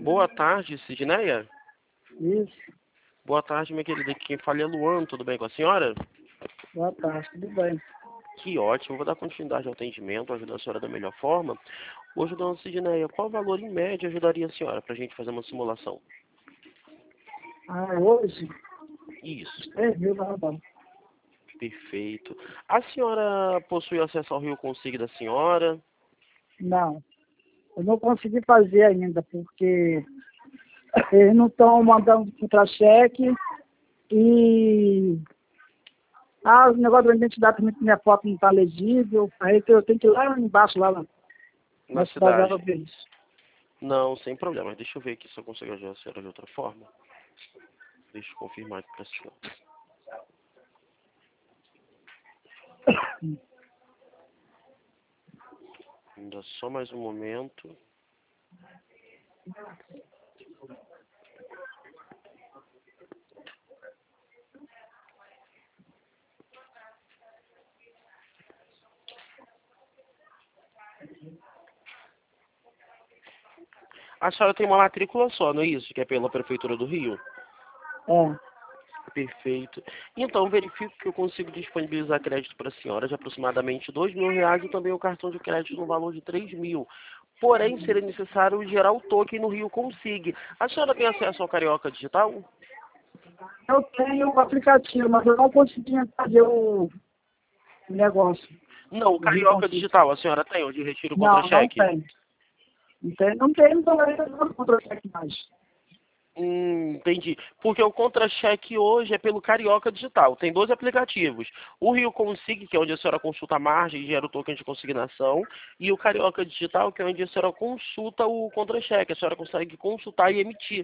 Boa tarde, Sidneia. Isso. Boa tarde, minha querida. Quem fala é Luan, tudo bem com a senhora? Boa tarde, tudo bem. Que ótimo, vou dar continuidade ao atendimento, ajudar a senhora da melhor forma. Hoje, dona Sidneia, qual valor em média ajudaria a senhora para a gente fazer uma simulação? Hoje, Isso, 3.000 tá bom. perfeito. A senhora possui acesso ao Rio Consigo da senhora? Não, eu não consegui fazer ainda, porque eles não estão mandando contra-cheque e o negócio da identidade também, minha foto não está legível, aí eu tenho que ir lá embaixo, lá Na cidade cidade? ver isso. Não, sem problema. Deixa eu ver aqui se eu consigo ajudar a senhora de outra forma. Deixa eu confirmar aqui para a senhora. Ainda só mais um momento. A senhora tem uma matrícula só, não é isso? Que é pela Prefeitura do Rio? É. Perfeito. Então, verifico que eu consigo disponibilizar crédito para a senhora de aproximadamente R$ 2.000 e também o cartão de crédito no valor de 3.000. Porém, seria necessário gerar o token no Rio Consigo. A senhora tem acesso ao Carioca Digital? Eu tenho o aplicativo, mas eu não consegui fazer o negócio. Não, o Carioca Digital, a senhora tem, onde retira o Não contra-cheque? tem. Não tem, não contra-cheque mais. Entendi. Porque o contra-cheque hoje é pelo Carioca Digital. Tem dois aplicativos. O Rio Consigo, que é onde a senhora consulta a margem e gera o token de consignação. E o Carioca Digital, que é onde a senhora consulta o contra-cheque. A senhora consegue consultar e emitir.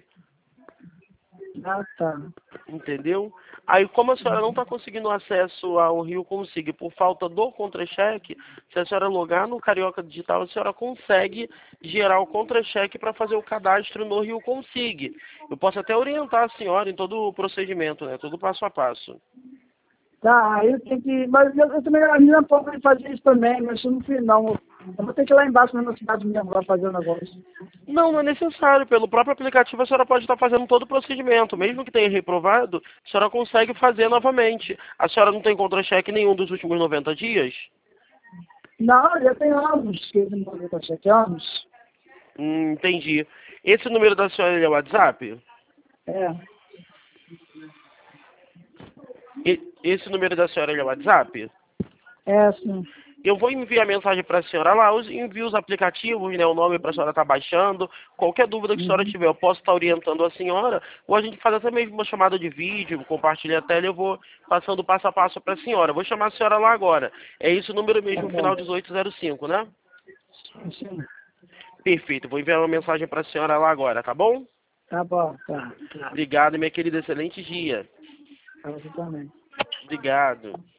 Tá. Entendeu? Aí, como a senhora não está conseguindo acesso ao Rio Consigo por falta do contra-cheque, se a senhora logar no Carioca Digital, a senhora consegue gerar o contra-cheque para fazer o cadastro no Rio Consigo. Eu posso até orientar a senhora em todo o procedimento, né? Todo passo a passo. Tá, aí eu tenho que. Mas eu também ainda posso fazer isso também, mas eu não fiz não. Eu vou ter que ir lá embaixo na cidade mesmo lá fazer o negócio. Não, não é necessário. Pelo próprio aplicativo, a senhora pode estar fazendo todo o procedimento. Mesmo que tenha reprovado, a senhora consegue fazer novamente. A senhora não tem contra-cheque nenhum dos últimos 90 dias? Não, já tem anos que eu não vou com cheque, anos. Entendi. Esse número da senhora é o WhatsApp? É. Esse número da senhora é o WhatsApp? É, sim. Eu vou enviar mensagem para a senhora lá, eu envio os aplicativos, né, o nome para a senhora estar baixando. Qualquer dúvida que a senhora tiver, eu posso estar orientando a senhora, ou a gente faz até mesmo uma chamada de vídeo, compartilha a tela e eu vou passando passo a passo para a senhora. Vou chamar a senhora lá agora. É esse o número mesmo, Tá final bom. 1805, né? Sim. Perfeito, vou enviar uma mensagem para a senhora lá agora, tá bom? Tá bom, tá. Obrigado, minha querida, excelente dia. Pra você também. Obrigado.